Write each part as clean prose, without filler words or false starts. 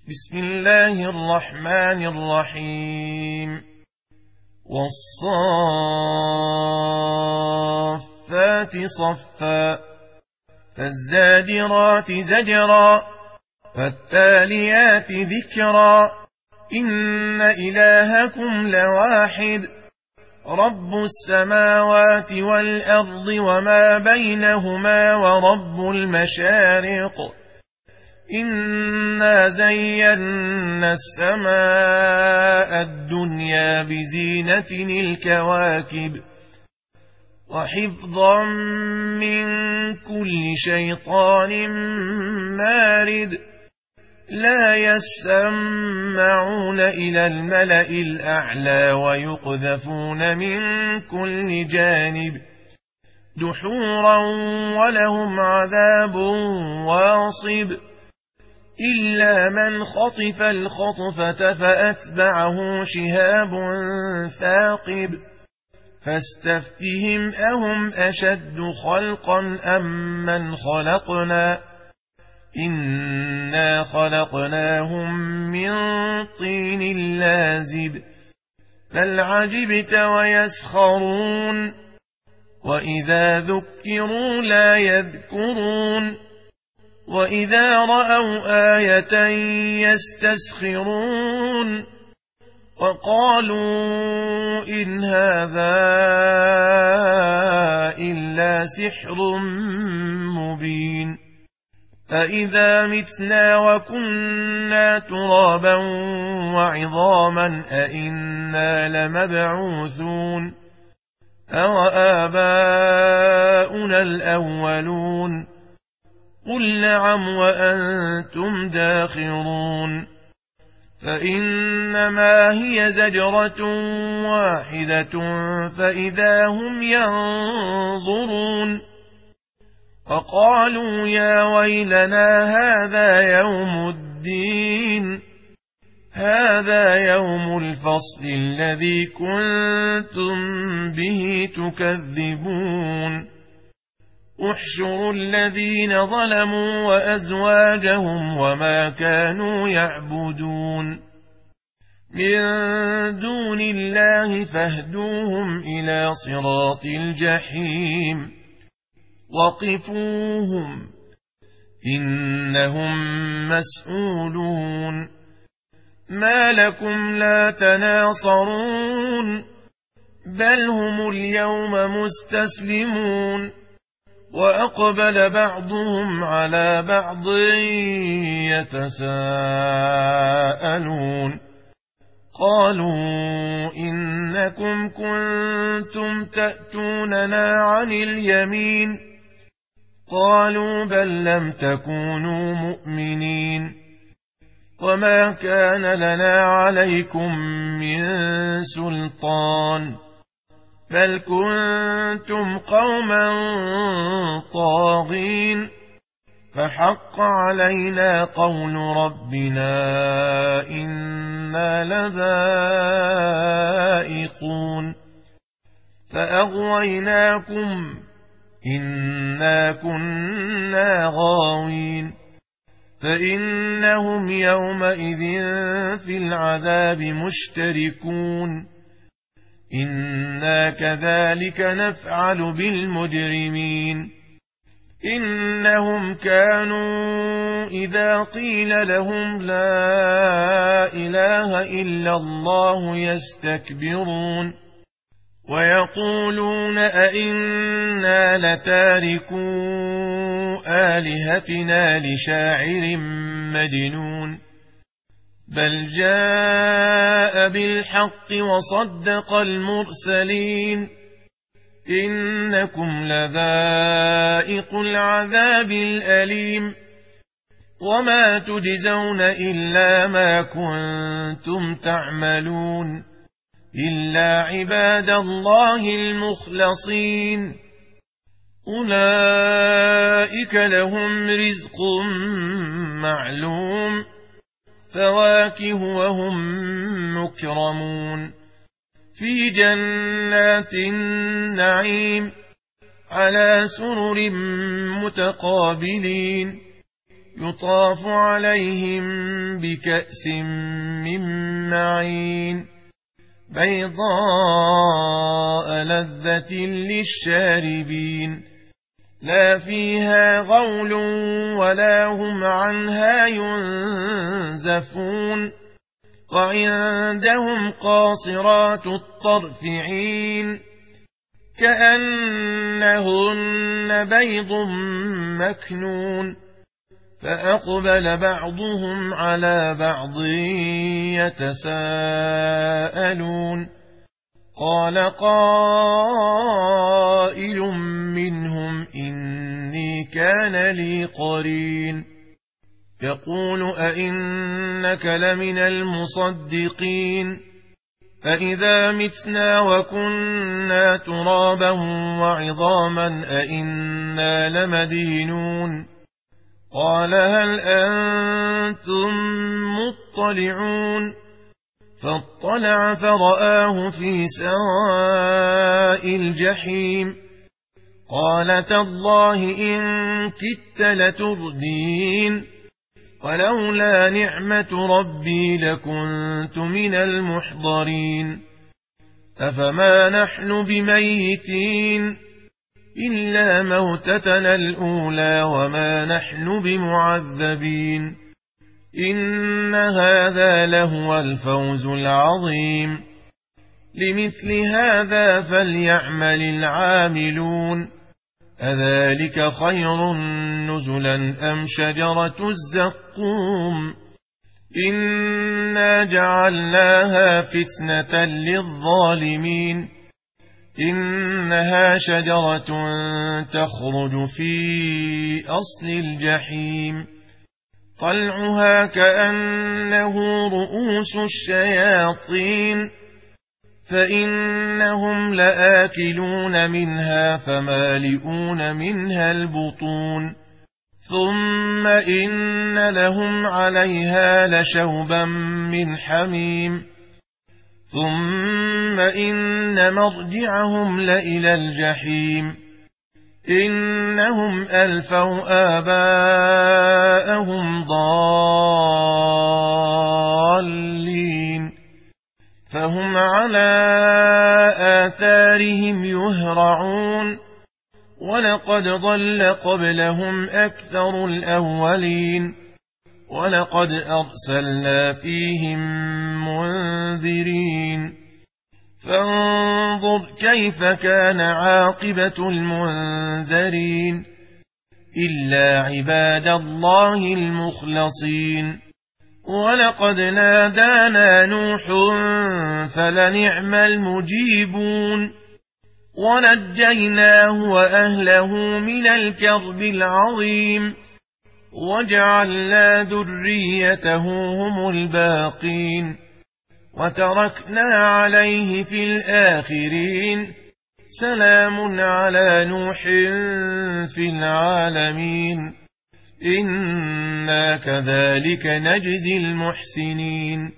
بسم الله الرحمن الرحيم والصافات صفا فالزاجرات زجرا فالتاليات ذكرا إن إلهكم لواحد رب السماوات والأرض وما بينهما ورب المشارق إنا زينا السماء الدنيا بزينة الكواكب وحفظا من كل شيطان مارد لا يسمعون إلى الملأ الأعلى ويقذفون من كل جانب دحورا ولهم عذاب واصب إلا من خطف الخطفة فأتبعه شهاب ثاقب فاستفتهم أهم أشد خلقا أم من خلقنا إنا خلقناهم من طين لازب بل عجبت ويسخرون وإذا ذكروا لا يذكرون وإذا رأوا آية يستسخرون وقالوا إن هذا إلا سحر مبين أإذا متنا وكنا ترابا وعظاما أإنا لمبعوثون أوآباؤنا الأولون قل نعم وأنتم داخرون فإنما هي زجرة واحدة فإذا هم ينظرون وقالوا يا ويلنا هذا يوم الدين هذا يوم الفصل الذي كنتم به تكذبون احشروا الذين ظلموا وأزواجهم وما كانوا يعبدون من دون الله فاهدوهم إلى صراط الجحيم وقفوهم إنهم مسؤولون ما لكم لا تناصرون بل هم اليوم مستسلمون وأقبل بعضهم على بعض يتساءلون قالوا إنكم كنتم تأتوننا عن اليمين قالوا بل لم تكونوا مؤمنين وما كان لنا عليكم من سلطان بل كنتم قوما طاغين فحق علينا قول ربنا إنا لذائقون فأغويناكم إنا كنا غاوين فإنهم يومئذ في العذاب مشتركون إنا كذلك نفعل بالمجرمين إنهم كانوا إذا قيل لهم لا إله إلا الله يستكبرون ويقولون أئنا لتاركو آلهتنا لشاعر مجنون بل جاء بالحق وصدق المرسلين إنكم لذائق العذاب الأليم وما تجزون إلا ما كنتم تعملون إلا عباد الله المخلصين أولئك لهم رزق معلوم فواكه وهم مكرمون في جنات النعيم على سرر متقابلين يطاف عليهم بكأس من معين بيضاء لذة للشاربين لا فيها غول ولا هم عنها ينزفون وعندهم قاصرات الطرف عين كأنهن بيض مكنون فأقبل بعضهم على بعض يتساءلون قال قائل منهم إني كان لي قرين يقول أئنك لمن المصدقين أئذا متنا وكنا ترابا وعظاما أئنا لمدينون قال هل أنتم مطلعون فاطلع فرآه في سواء الجحيم قال تالله إن كدت لتردين ولولا نعمة ربي لكنت من المحضرين أفما نحن بميتين إلا موتتنا الأولى وما نحن بمعذبين إن هذا لهو الفوز العظيم لمثل هذا فليعمل العاملون أذلك خير نزلا أم شجرة الزقوم إنا جعلناها فتنة للظالمين إنها شجرة تخرج في أصل الجحيم طلعها كأنه رؤوس الشياطين فإنهم لآكلون منها فمالئون منها البطون ثم إن لهم عليها لشوبا من حميم ثم إن مرجعهم لإلى الجحيم إنهم ألفوا آباءهم ضالين فهم على آثارهم يهرعون ولقد ضل قبلهم أكثر الأولين ولقد أرسلنا فيهم منذرين فانظر كيف كان عاقبة المنذرين إلا عباد الله المخلصين ولقد نادانا نوح فلنعم المجيبون ونجيناه وأهله من الكرب العظيم وجعلنا ذريته هم الباقين وتركنا عليه في الآخرين سلام على نوح في العالمين إنا كذلك نجزي المحسنين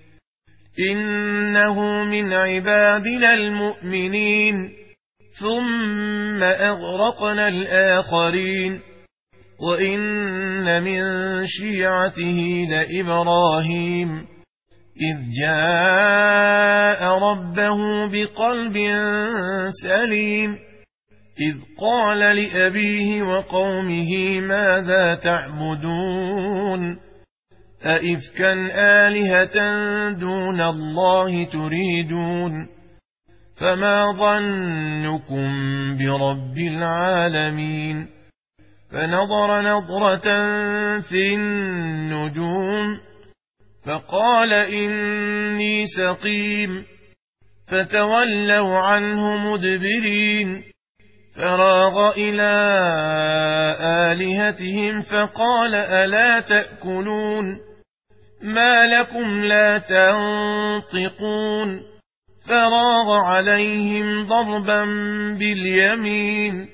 إنه من عبادنا المؤمنين ثم أغرقنا الآخرين وإن من شيعته لإبراهيم إذ جاء ربه بقلب سليم إذ قال لأبيه وقومه ماذا تعبدون أئفكا آلهة دون الله تريدون فما ظنكم برب العالمين فنظر نظرة في النجوم فقال إني سقيم فتولوا عنه مدبرين فراغ إلى آلهتهم فقال ألا تأكلون ما لكم لا تنطقون فراغ عليهم ضربا باليمين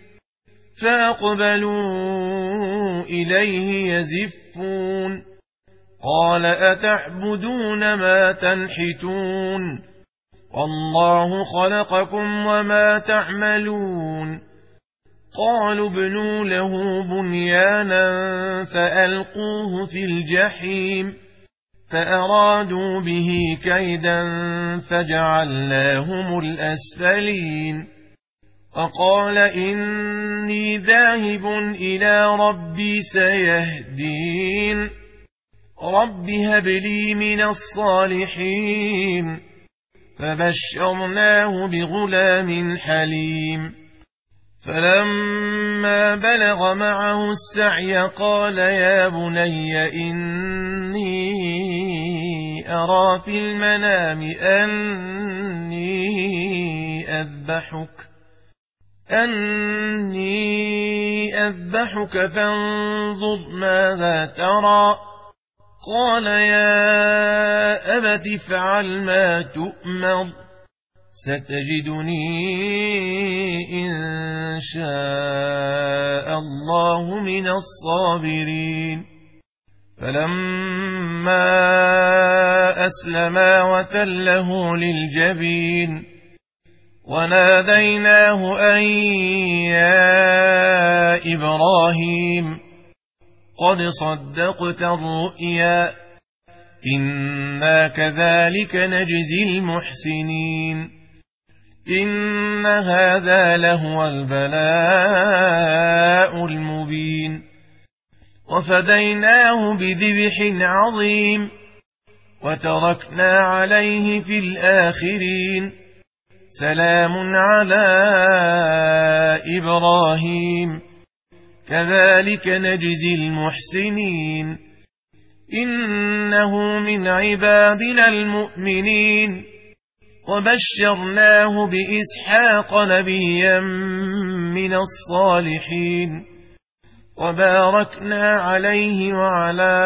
فأقبلوا إليه يزفون قال أتعبدون ما تنحتون والله خلقكم وما تعملون قالوا ابنوا له بنيانا فألقوه في الجحيم فأرادوا به كيدا فجعلناهم الأسفلين وقال إني ذاهب إلى ربي سيهدين رب هب لي من الصالحين فبشرناه بغلام حليم فلما بلغ معه السعي قال يا بني إني أرى في المنام أني أذبحك فانظر ماذا ترى قال يا أبت افعل ما تؤمر ستجدني إن شاء الله من الصابرين فلما أسلما وتله للجبين وناديناه أن يا إبراهيم قد صدقت الرؤيا إنا كذلك نجزي المحسنين إن هذا لهو البلاء المبين وفديناه بذبح عظيم وتركنا عليه في الآخرين سلام على إبراهيم كذلك نجزي المحسنين إنه من عبادنا المؤمنين وبشرناه بإسحاق نبيا من الصالحين وباركنا عليه وعلى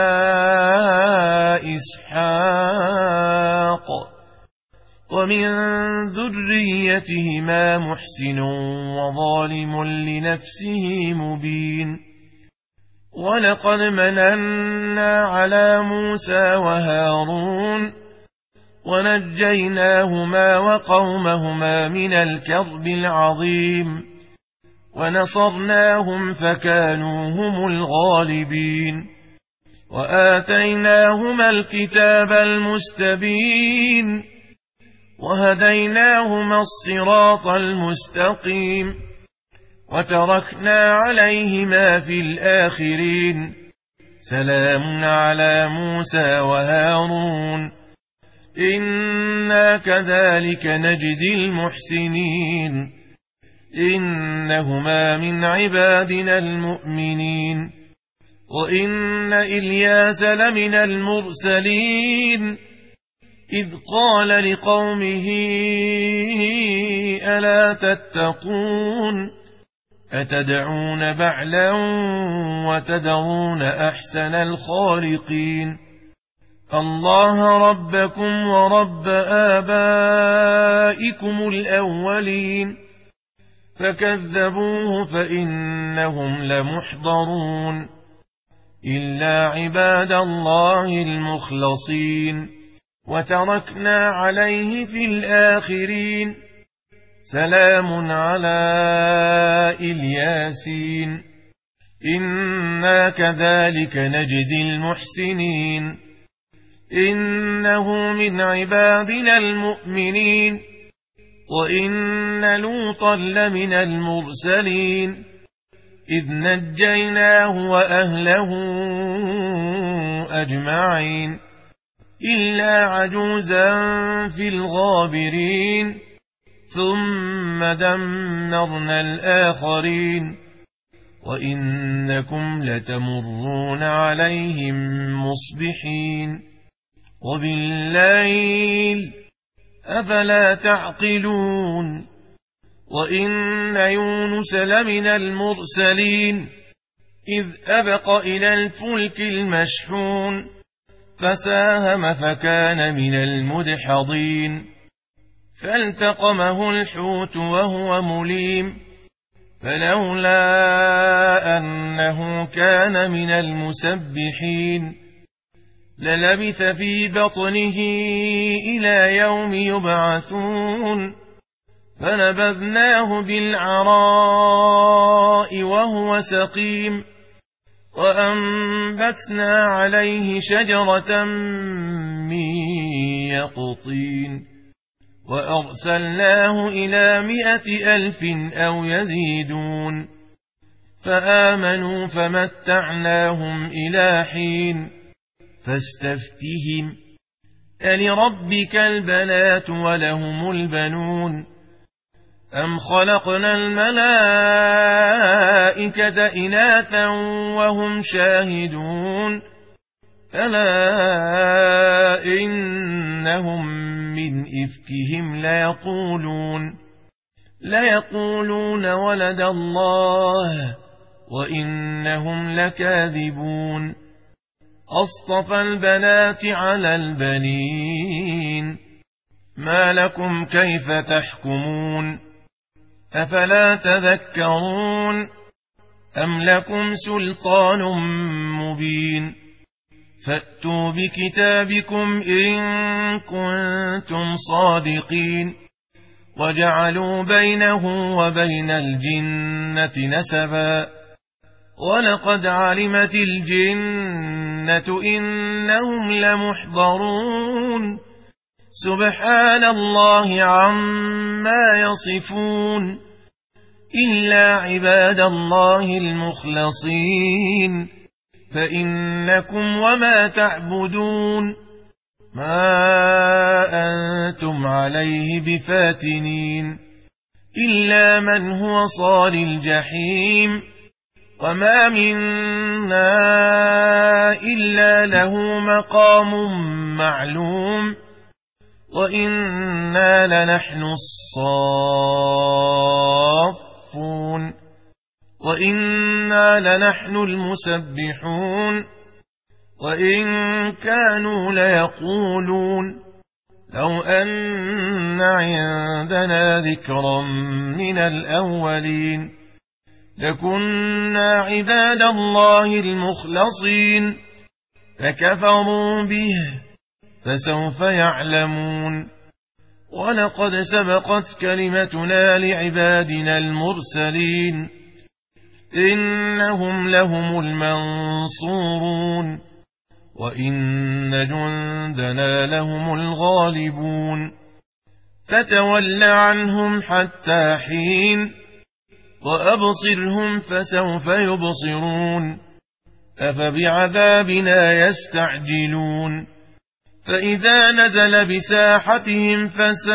إسحاق ومن ذريتهما محسن وظالم لنفسه مبين ولقد مننا على موسى وهارون ونجيناهما وقومهما من الكرب العظيم ونصرناهم فكانوا هم الغالبين وآتيناهما الكتاب المستبين وهديناهما الصراط المستقيم وتركنا عليهما في الآخرين سلام على موسى وهارون إنا كذلك نجزي المحسنين إنهما من عبادنا المؤمنين وإن إلياس لمن المرسلين إذ قال لقومه ألا تتقون أتدعون بعلا وتذرون أحسن الخالقين الله ربكم ورب آبائكم الأولين فكذبوه فإنهم لمحضرون إلا عباد الله المخلصين وتركنا عليه في الآخرين سلام على إلياسين إنا كذلك نجزي المحسنين إنه من عبادنا المؤمنين وإن لوطا لمن المرسلين إذ نجيناه وأهله أجمعين إلا عجوزا في الغابرين ثم دمرنا الآخرين وإنكم لتمرون عليهم مصبحين وبالليل أفلا تعقلون وإن يونس لمن المرسلين إذ أبق إلى الفلك المشحون فساهم فكان من المدحضين فالتقمه الحوت وهو مليم فلولا أنه كان من المسبحين للبث في بطنه إلى يوم يبعثون فنبذناه بالعراء وهو سقيم وأنبتنا عليه شجرة من يقطين وأرسلناه إلى 100,000 أو يزيدون فآمنوا فمتعناهم إلى حين فاستفتهم ألربك البنات ولهم البنون أم خلقنا الملائكة إناثا وهم شاهدون ألا إنهم من إفكهم ليقولون ولد الله وإنهم لكاذبون أصطفى البنات على البنين ما لكم كيف تحكمون أفلا تذكرون أم لكم سلطان مبين فأتوا بكتابكم إن كنتم صادقين وجعلوا بينه وبين الجنة نسبا ولقد علمت الجنة إنهم لمحضرون سبحان الله عما يصفون إلا عباد الله المخلصين فإنكم وما تعبدون ما أنتم عليه بفاتنين إلا من هو صال الجحيم وما منا إلا له مقام معلوم وإنا لنحن الصافون وإنا لنحن المسبحون وإن كانوا ليقولون لو أن عندنا ذكرا من الأولين لكنا عباد الله المخلصين فكفروا به فسوف يعلمون ولقد سبقت كلمتنا لعبادنا المرسلين إنهم لهم المنصورون وإن جندنا لهم الغالبون فتول عنهم حتى حين وأبصرهم فسوف يبصرون أفبعذابنا يستعجلون فإذا نزل بساحتهم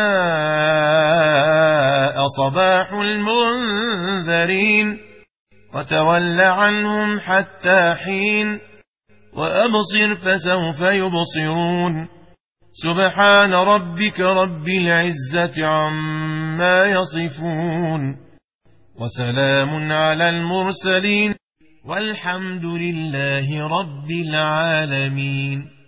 فساء صباح المنذرين وتول عنهم حتى حين وأبصر فسوف يبصرون سبحان ربك رب العزة عما يصفون وسلام على المرسلين والحمد لله رب العالمين.